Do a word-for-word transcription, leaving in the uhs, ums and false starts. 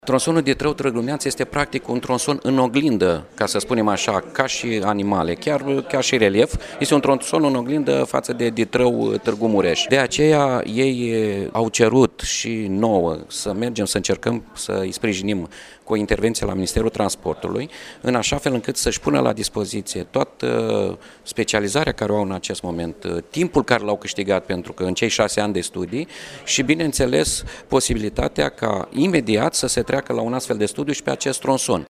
Tronsonul Ditrău-Târgu Neamț este practic un tronson în oglindă, ca să spunem așa, ca și animale, chiar ca și relief. Este un tronson în oglindă față de Ditrău-Târgu Mureș. De aceea ei au cerut și nouă să mergem să încercăm să îi sprijinim cu o intervenție la Ministerul Transportului, în așa fel încât să-și pună la dispoziție toată specializarea care o au în acest moment, timpul care l-au câștigat pentru că în cei șase ani de studii și, bineînțeles, posibilitatea ca imediat să se treacă la un astfel de studiu și pe acest tronson.